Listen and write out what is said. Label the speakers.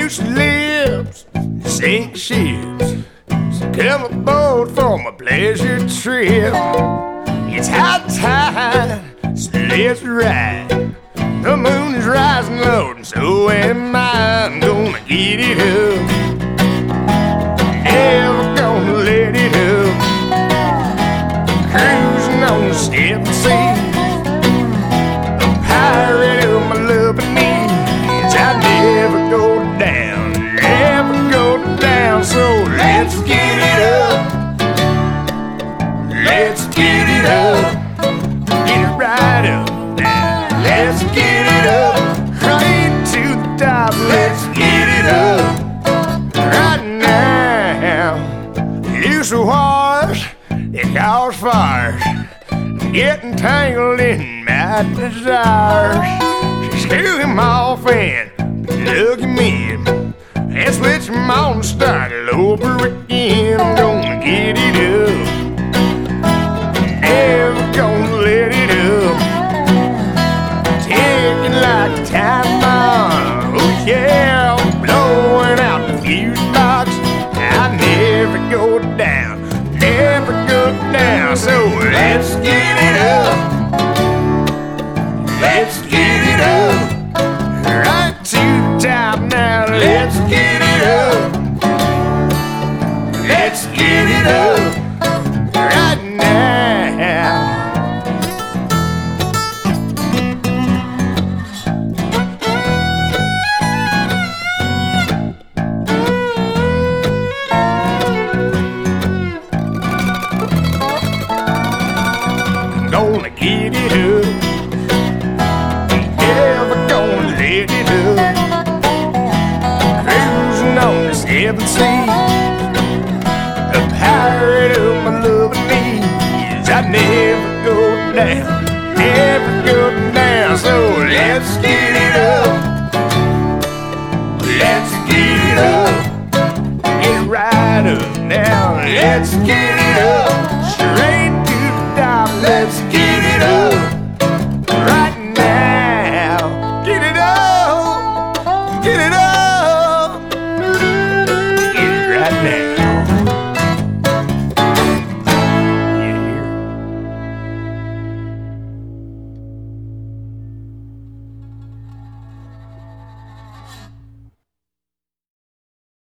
Speaker 1: loose lips, sink ships. So come aboard for my pleasure trip. It's high tide, so let's ride. The moon is rising low, and so am I. I'm gonna get it up. Never gonna let it up. Cruising on the seven seas. A pirate of my loving needs. I never go down, never go down. So let's get it up. Let's get it up. Get it right up now. Let's get it up. Right to the top. Let's get it up. Right now. Loose wires, it cause fires. Getting tangled in my desires. Screw him off and plug him in. And switch him on and start it over again. I'm gonna get it up. Never gonna let it up. Ticking like a time bomb. Oh yeah, I'm blowing out the fuse box. I never go down, never go down. So let's get it up. Let's get it up. Right to the top now. Let's get it up. Let's get it up. Right now. Gonna get it up. Never gonna let it up. Cruising on the seven seas. A pirate of my loving needs. I never go down, never go down. So let's get it up. Let's get it up. Get right up now. Let's get